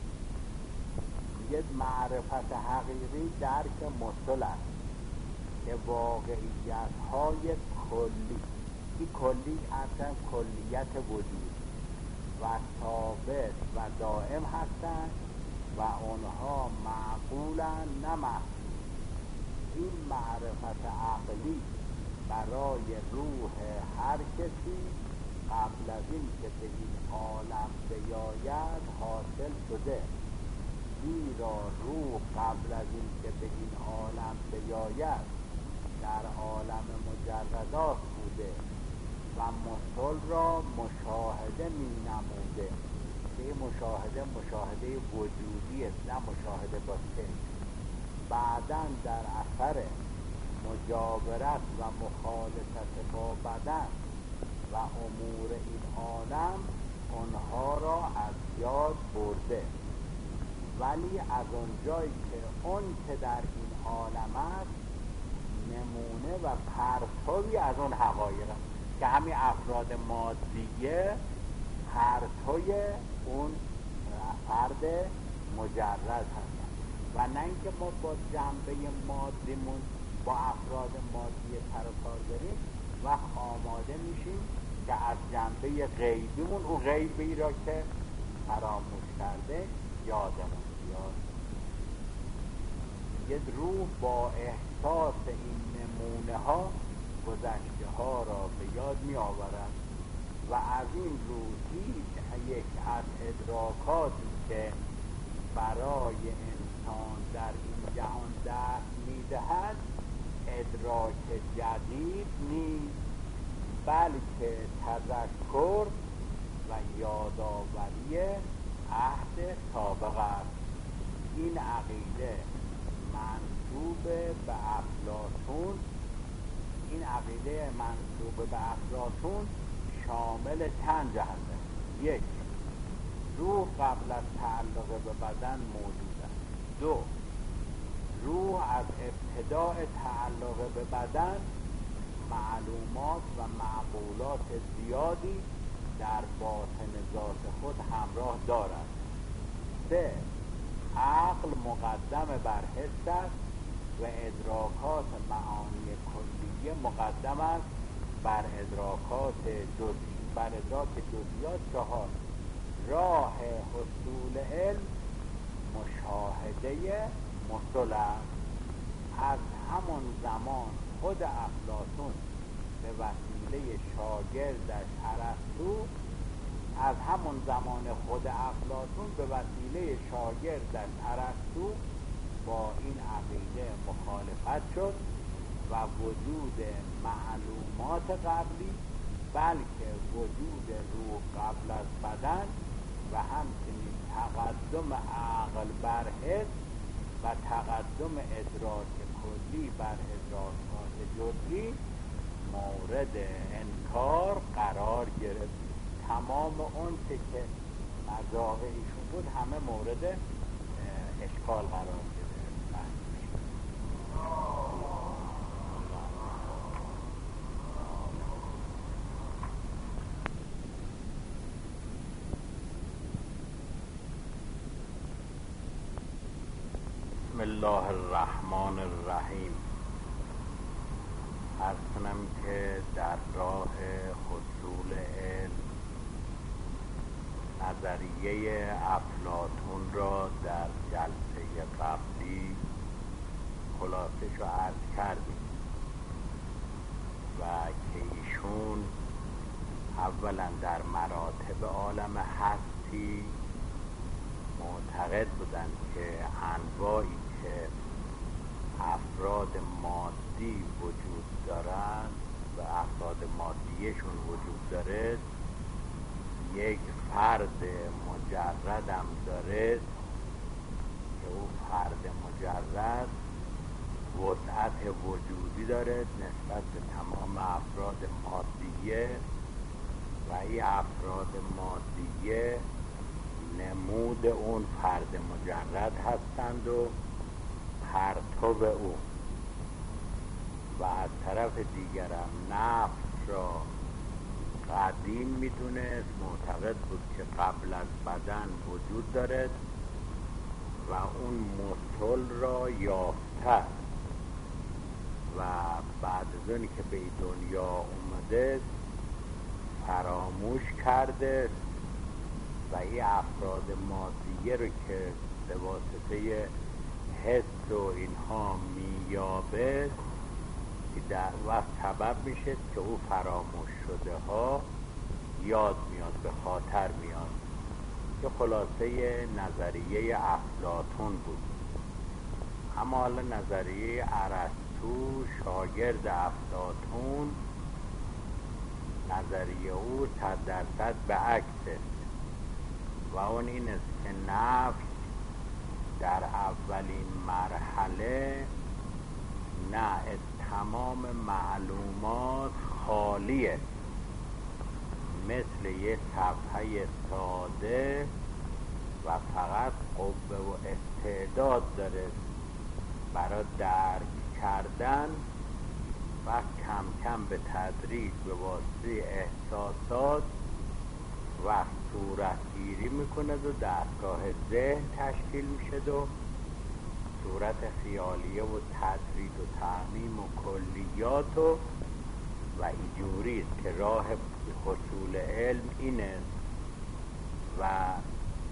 Speaker 1: یه معرفت حقیقی درک مطلق است که واقعیت های کلی، این کلی اصلا کلیت وجود و ثابت و دائم هستند و اونها معقولن نه محسوس. این معرفت عقلی برای روح هر کسی قبل از این که به این عالم بیاید حاصل شده، زیرا روح قبل از این که به این عالم بیاید در عالم مجردات بوده و مطل را مشاهده می نموده. این مشاهده وجودی است نه مشاهده با چشم. بعداً در اثر مجاورت و مخالطت با بدن و امور این عالم آنها را از یاد برده، ولی از اونجایی که اون که در این عالم است نمونه و پرتوی از اون حقایق است که همین افراد مادیه پرتوی اون فرد مجرد هستند و نه اینکه ما با جنبه مادیمون با افراد مادی سر و کار داریم و آماده میشیم که از جنبه غیبیمون او غیبی را که فراموش کرده یادمون بیاد. یه روح با احساس این نمونه ها گذشته ها را به یاد می آورد و از این رو هیچ یک از ادراکاتی که برای انسان در این جهان دست می دهد ادراک جدید نیست، بلکه تذکر و یادآوری عهد سابق است. این عقیده منسوب به افلاطون شامل چند جهت است. یک، روح قبل از تعلق به بدن موجود است. دو، روح از ابتداء تعلق به بدن معلومات و معقولات زیادی در باطن ذات خود همراه دارد. سه، عقل مقدم بر حس است و ادراکات معانی کلیه مقدم است بر ادراک جزئیات. چهار، راه حصول علم مشاهده مسل است. از همون زمان خود افلاطون به وسیله شاگردش با این عقیده مخالفت شد و وجود معلومات قبلی بلکه وجود روح قبل از بدن و همچنین تقدم عقل بر حس و تقدم ادراک کلی بر ادراکات جزئی مورد انکار قرار گرفت. تمام اون که مذاق ایشون بود همه مورد اشکال قرار گرفت. بسم الله الرحمن الرحیم. عرض کنم که در راه حصول علم نظریه افلاطون را در جلسه قبلی خلاصش رو عرض کردیم و که ایشون اولا در مراتب عالم هستی معتقد بودند که انواعی که افراد مادی وجود دارند و افراد مادیشون وجود داره یک فرد مجرد هم داره که او فرد مجرد وسعت وجودی داره نسبت به تمام افراد مادیه و این افراد مادیه نمود اون فرد مجرد هستند و پرتو او و از طرف دیگرم نفس را قدیم میدونست، معتقد بود که قبل از بدن وجود دارد و اون مسل را یافته و بعد از اون که به دنیا اومده فراموش کرده و این افراد مادیه رو که به واسطه حس و اینها مییابه در وقت سبب میشه که او فراموش شده ها یاد میاد، به خاطر میاد، که خلاصه نظریه افلاطون بود. اما حالا نظریه ارسطو شاگرد افلاطون نظریه او 100% به عکسه و اون این است که نفس در اولین مرحله نه از تمام معلومات خالیه، مثل یه صفحه ساده و فقط قوه و استعداد داره برای درک کردن و کم کم به تدریج به واسطه احساسات و صورت گیری میکنه و دستگاه ذهن تشکیل میشه و صورت خیالیه و تدریج و تعمیم و کلیات و اینجوری است که راه حصول علم اینه و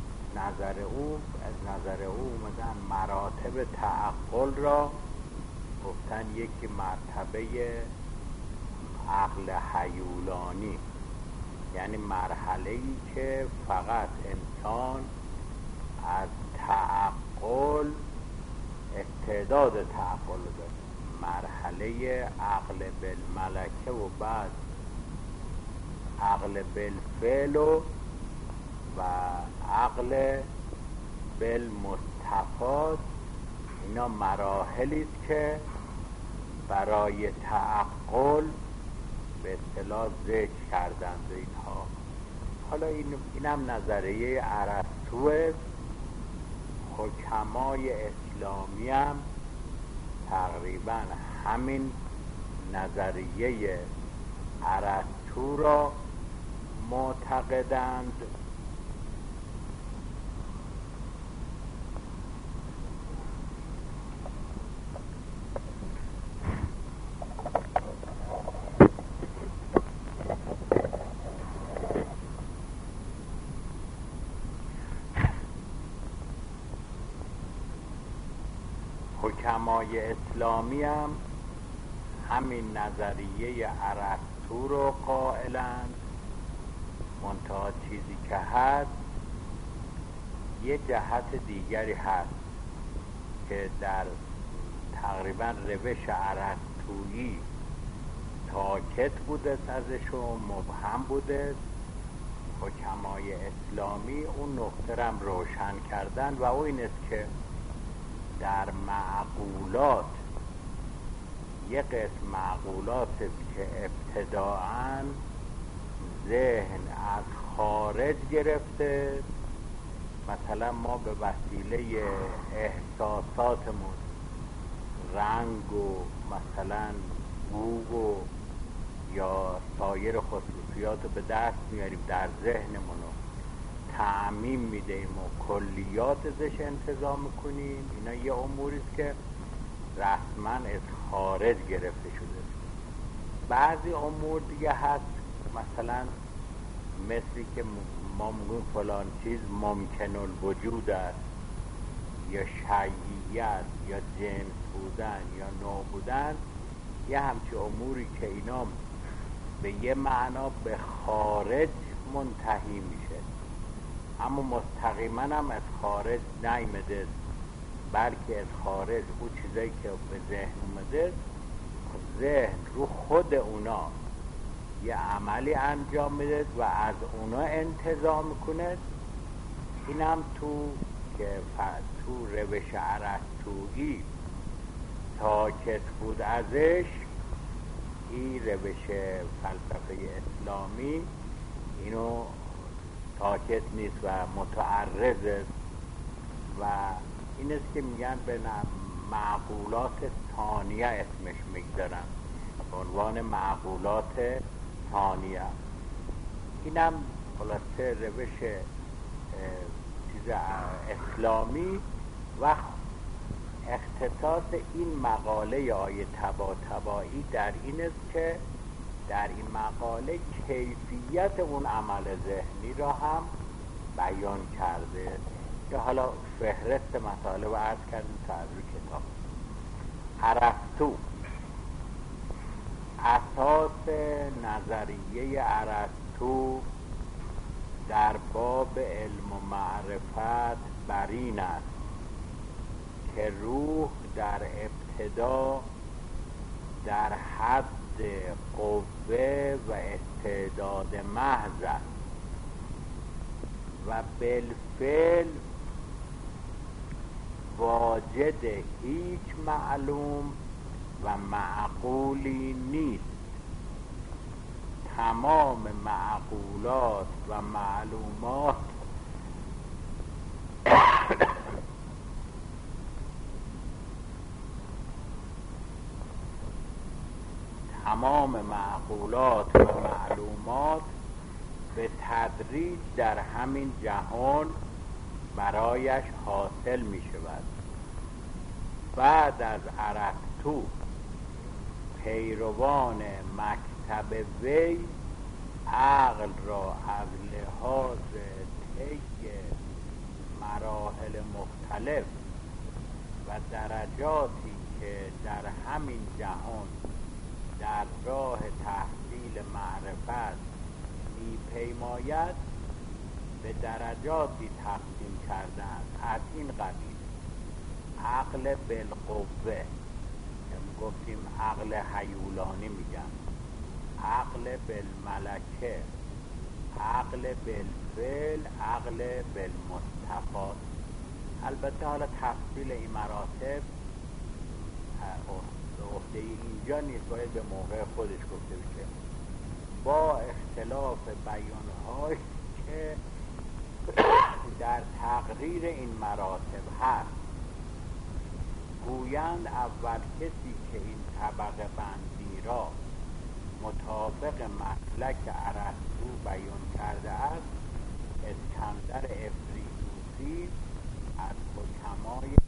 Speaker 1: نظر او اومدن مراتب تعقل را گفتن یکی مرتبه عقل هیولانی، یعنی مرحله‌ای که فقط انسان از تعقل استعداد تعقل داره، مرحله عقل بالملکه و بعد عقل بالفعل و عقل بالمستفاد. اینا مراحلی است که برای تعقل به اصطلاح ذکر کردند اینها. حالا اینم نظریه ارسطو. حکمای اسلامی هم تقریبا همین نظریه ارسطو را معتقدند. حکمای اسلامی هم همین نظریه ارسطو رو قائلند. منتها چیزی که هست یه جهت دیگری هست که در تقریبا روش ارسطویی ساکت بوده ازش و مبهم بوده. حکمای اسلامی اون نقطه هم روشن کردن و او این است که در معقولات یک قسم معقولات است که ابتداعاً ذهن از خارج گرفته، مثلا ما به وسیله احساساتمون رنگ و مثلا بو و یا سایر خصوصیات رو به دست میاریم، در ذهنمون رو تعمیم میدیم و کلیات ازش انتظام میکنیم. اینا یه اموری است که رسما از خارج گرفته شده. بعضی امور دیگه هست، مثلا مثلی که ما میگیم فلان چیز ممکن الوجود است یا شیعیت یا جنس بودن یا نوع بودن، یه همچه اموری که اینا به یه معنا به خارج منتهی میشه، اما مستقیما هم از خارج نیامده، بلکه از خارج اون چیزایی که به ذهن اومده ذهن رو خود اونا یه عملی انجام میده و از اونا انتزاع میکنه. این هم تو روش ارسطویی ساکت بود ازش، این روش فلسفه اسلامی اینو ساکت نیست و متعرض است و این است که میگن به معقولات ثانیه اسمش میگذارن، به عنوان معقولات ثانیه. اینم خلاصه روش چیز اسلامی و اختصاص این مقاله آیه طباطبایی در این است که در این مقاله کیفیت اون عمل ذهنی را هم بیان کرده که حالا فهرست مطالب عرض کردیم تا از روی کتاب. ارسطو اساس نظریه ارسطو در باب علم و معرفت بر این است که روح در ابتدا در حد قوه و استعداد محض است و بالفعل واجد هیچ معلوم و معقولی نیست. تمام معقولات و معلومات به تدریج در همین جهان برایش حاصل می شود. بعد از ارسطو پیروان مکتب وی عقل را از لحاظ طی مراحل مختلف و درجاتی که در همین جهان در راه تحصیل معرفت می‌پیماید به درجاتی تقسیم کردند از این قبیل: عقل بالقوه، گفتیم عقل هیولانی میگن، عقل بالملکه، عقل بالفعل، عقل بالمستفاد. البته حالا تفصیل این مراتب به عهده اینجا نیست، باید به موقع خودش گفته بشه، با اختلاف بیان‌هایی که در تقریر این مراتب هست. گویند اول کسی که این طبقه بندی را مطابق مسلک ارسطو بیان کرده است اسکندر افریدوسی از حکمای